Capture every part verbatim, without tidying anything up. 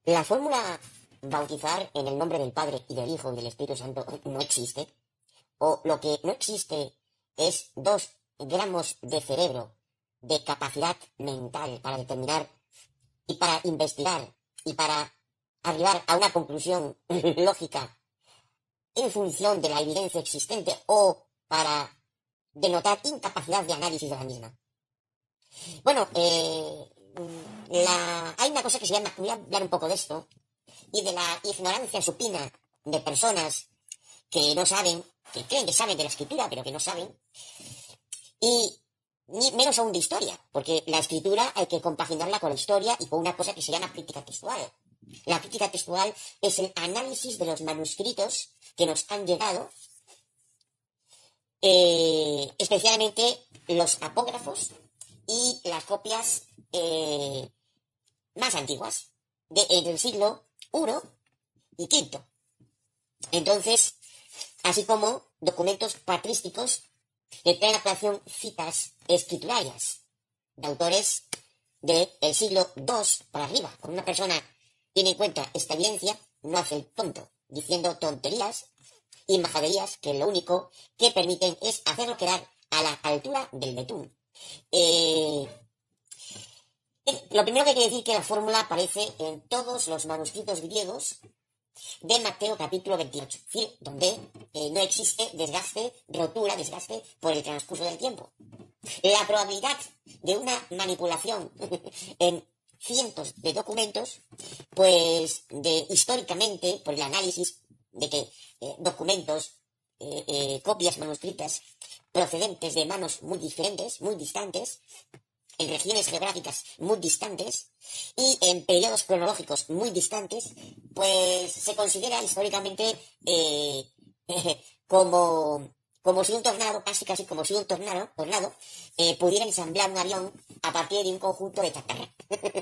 La fórmula bautizar en el nombre del Padre y del Hijo y del Espíritu Santo no existe, o lo que no existe es dos gramos de cerebro de capacidad mental para determinar y para investigar y para arribar a una conclusión lógica en función de la evidencia existente o para denotar incapacidad de análisis de la misma. Bueno, eh, la, hay una cosa que se llama, voy a hablar un poco de esto, y de la ignorancia supina de personas que no saben, que creen que saben de la escritura, pero que no saben, y ni menos aún de historia, porque la escritura hay que compaginarla con la historia y con una cosa que se llama crítica textual. La crítica textual es el análisis de los manuscritos que nos han llegado, eh, especialmente los apógrafos y las copias eh, más antiguas, de, entre el siglo primero y quinto. Entonces, así como documentos patrísticos que traen a colación citas escriturarias de autores del siglo segundo para arriba. Cuando una persona tiene en cuenta esta evidencia, no hace el tonto, diciendo tonterías y majaderías que lo único que permiten es hacerlo quedar a la altura del betún. Eh, lo primero que hay que decir es que la fórmula aparece en todos los manuscritos griegos de Mateo capítulo veintiocho, es decir, donde eh, no existe desgaste, rotura, desgaste por el transcurso del tiempo. La probabilidad de una manipulación en cientos de documentos, pues de históricamente, por el análisis de que eh, documentos, eh, eh, copias manuscritas procedentes de manos muy diferentes, muy distantes, en regiones geográficas muy distantes y en periodos cronológicos muy distantes, pues se considera históricamente eh, eh, como, como si un tornado, casi casi como si un tornado, tornado eh, pudiera ensamblar un avión a partir de un conjunto de chatarra.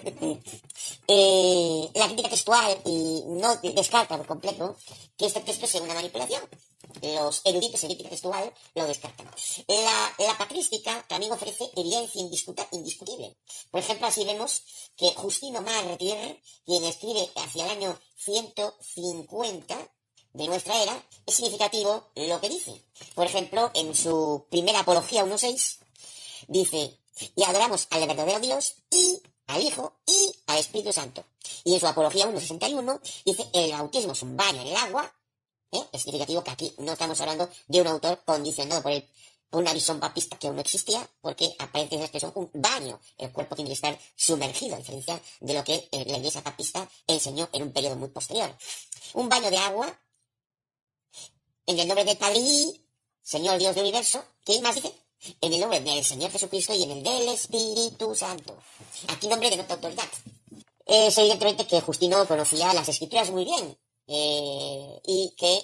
eh, la crítica textual y no descarta por completo que este texto sea una manipulación. Los eruditos en crítica textual lo descartan. La, la patrística también ofrece evidencia indiscutible. Por ejemplo, así vemos que Justino Martir, quien escribe hacia el año ciento cincuenta de nuestra era, es significativo lo que dice. Por ejemplo, en su primera apología uno punto seis, dice: y adoramos al verdadero Dios y al Hijo y al Espíritu Santo. Y en su apología uno punto sesenta y uno dice: el bautismo es un baño en el agua. ¿Eh? Es significativo que aquí no estamos hablando de un autor condicionado por, el, por una visión papista que aún no existía, porque aparece esa expresión un baño. El cuerpo tiene que estar sumergido, a diferencia de lo que eh, la iglesia papista enseñó en un periodo muy posterior. Un baño de agua en el nombre del Padre y Señor Dios del universo. ¿Qué más dice? En el nombre del Señor Jesucristo y en el del Espíritu Santo. Aquí nombre denota autoridad. Es evidentemente que Justino conocía las escrituras muy bien. Eh, y que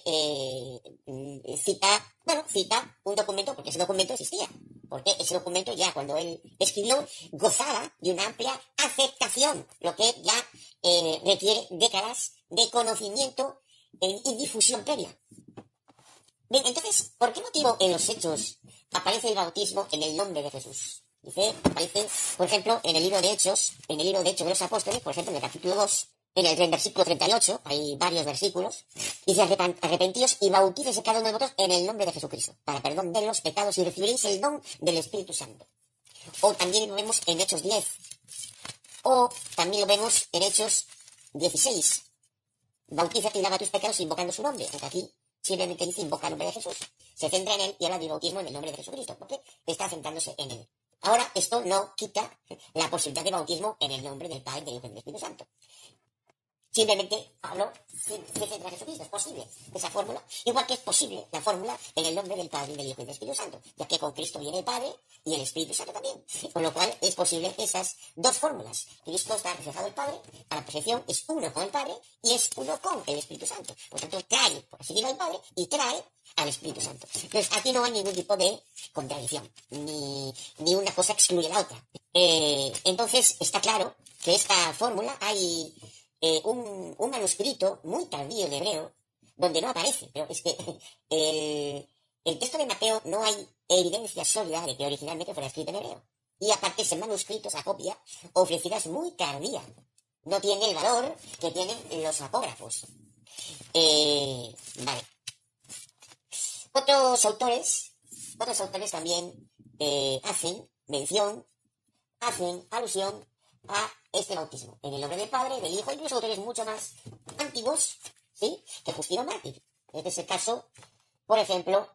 eh, cita, bueno, cita un documento, porque ese documento existía, porque ese documento ya cuando él escribió gozaba de una amplia aceptación, lo que ya eh, requiere décadas de conocimiento eh, y difusión previa. Bien, entonces, ¿por qué motivo en los Hechos aparece el bautismo en el nombre de Jesús? Dice, aparece, por ejemplo, en el libro de Hechos, en el libro de Hechos de los Apóstoles, por ejemplo, en el capítulo dos, en el versículo treinta y ocho, hay varios versículos, dice: arrepentíos y bautícese cada uno de vosotros en el nombre de Jesucristo, para perdón de los pecados, y recibiréis el don del Espíritu Santo. O también lo vemos en Hechos diez, o también lo vemos en Hechos dieciséis, bautízate y lava tus pecados invocando su nombre, aunque aquí simplemente dice invoca el nombre de Jesús, se centra en él y habla del bautismo en el nombre de Jesucristo, porque está centrándose en él. Ahora, esto no quita la posibilidad de bautismo en el nombre del Padre, del Hijo y del Espíritu Santo. Simplemente Pablo se centra en Jesucristo. Es posible esa fórmula, igual que es posible la fórmula en el nombre del Padre, del Hijo y del Espíritu Santo, ya que con Cristo viene el Padre y el Espíritu Santo también. Con lo cual es posible esas dos fórmulas. Cristo está reflejado el Padre, a la perfección es uno con el Padre y es uno con el Espíritu Santo. Por tanto, trae, por así decirlo, al Padre y trae al Espíritu Santo. Entonces, aquí no hay ningún tipo de contradicción, ni, ni una cosa excluye la otra. Eh, entonces, está claro que esta fórmula hay... Eh, un, un manuscrito muy tardío en hebreo, donde no aparece, pero es que el, el texto de Mateo no hay evidencia sólida de que originalmente fuera escrito en hebreo. Y aparte ese manuscrito, esa copia, ofrecida es muy tardía. no tiene el valor que tienen los apógrafos. Eh, vale. Otros autores, otros autores también eh, hacen mención, hacen alusión a este bautismo, en el nombre del Padre, del Hijo, incluso autores mucho más antiguos, ¿sí?, que Justino Mártir. Este es el caso, por ejemplo,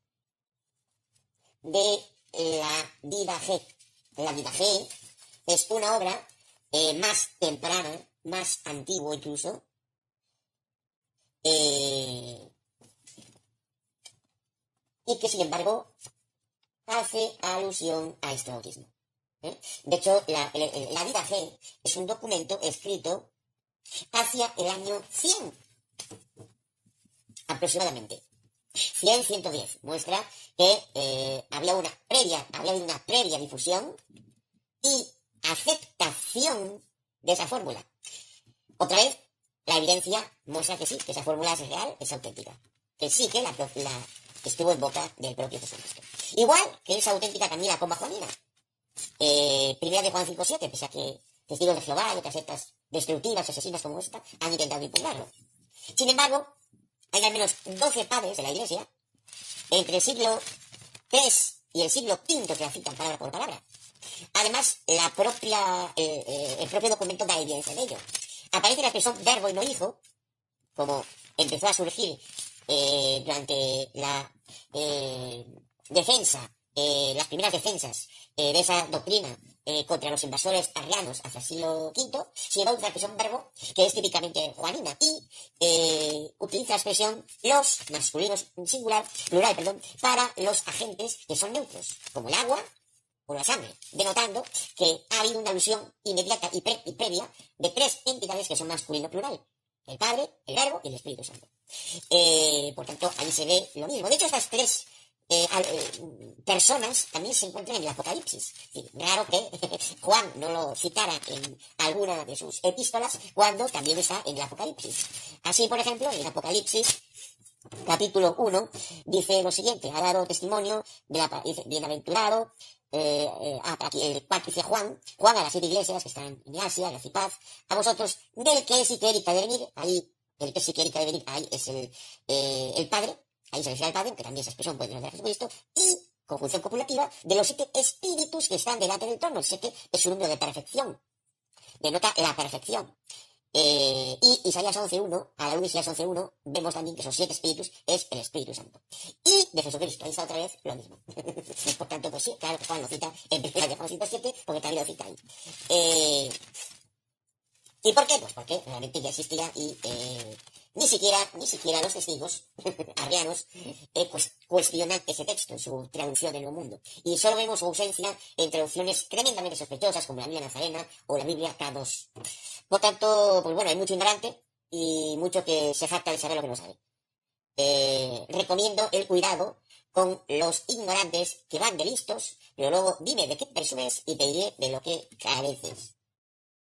de la Didache. La Didache es una obra eh, más temprana, más antigua incluso, eh, y que sin embargo hace alusión a este bautismo. ¿eh? De hecho, la, la, la Didache es un documento escrito hacia el año cien, aproximadamente. cien, ciento diez. Muestra que eh, había una previa, había habido una previa difusión y aceptación de esa fórmula. Otra vez, la evidencia muestra que sí, que esa fórmula es real, es auténtica. Que sí que la, la estuvo en boca del propio Jesucristo. Igual que es auténtica también la comba juanina. Eh, primera de Juan cinco siete, pese a que testigos de Jehová y otras sectas destructivas, asesinas como esta, han intentado impugnarlo. Sin embargo, hay al menos doce padres de la Iglesia, entre el siglo tres y el siglo quinto, que la citan palabra por palabra. Además, la propia, eh, eh, el propio documento da evidencia de ello. Aparece la expresión verbo y no hijo, como empezó a surgir eh, durante la eh, defensa, eh, las primeras defensas eh, de esa doctrina eh, contra los invasores arrianos hacia el siglo quinto, se lleva una expresión verbo que es típicamente juanina y eh, utiliza la expresión los masculinos singular, plural, perdón, para los agentes que son neutros, como el agua o la sangre, denotando que ha habido una alusión inmediata y, pre y previa de tres entidades que son masculino plural: el Padre, el Verbo y el Espíritu Santo. Eh, por tanto, ahí se ve lo mismo. De hecho, estas tres eh, eh, personas también se encuentran en el Apocalipsis. Sí, raro que Juan no lo citara en alguna de sus epístolas cuando también está en el Apocalipsis. Así, por ejemplo, en el Apocalipsis capítulo uno dice lo siguiente: ha dado testimonio de la, dice, bienaventurado, eh, eh, aquí el cual dice Juan, Juan a las siete iglesias que están en Asia, gracia y paz a vosotros, del que si quiere y que ha de venir, ahí, el que si quiere y que ha de venir, ahí es el, eh, el Padre, ahí se refiere al Padre, que también esa expresión puede tener de Jesucristo, y conjunción copulativa de los siete espíritus que están delante del trono. El siete es un número de perfección, denota la perfección. Eh, y Isaías once uno, a la luz de Isaías once uno, vemos también que esos siete espíritus es el Espíritu Santo. Y de Jesucristo, ahí está otra vez lo mismo. Por tanto, pues sí, claro que Juan lo cita en primera de Juan cinco siete, porque también lo cita ahí. Eh, ¿Y por qué? Pues porque realmente ya existía y eh, ni siquiera, ni siquiera los testigos arrianos eh, pues, cuestionan ese texto en su traducción del Nuevo Mundo. Y solo vemos su ausencia en traducciones tremendamente sospechosas como la Biblia Nazarena o la Biblia K dos. Por tanto, pues bueno, hay mucho ignorante y mucho que se jacta de saber lo que no sabe. Eh, recomiendo el cuidado con los ignorantes que van de listos, pero luego dime de qué presumes y te diré de lo que careces.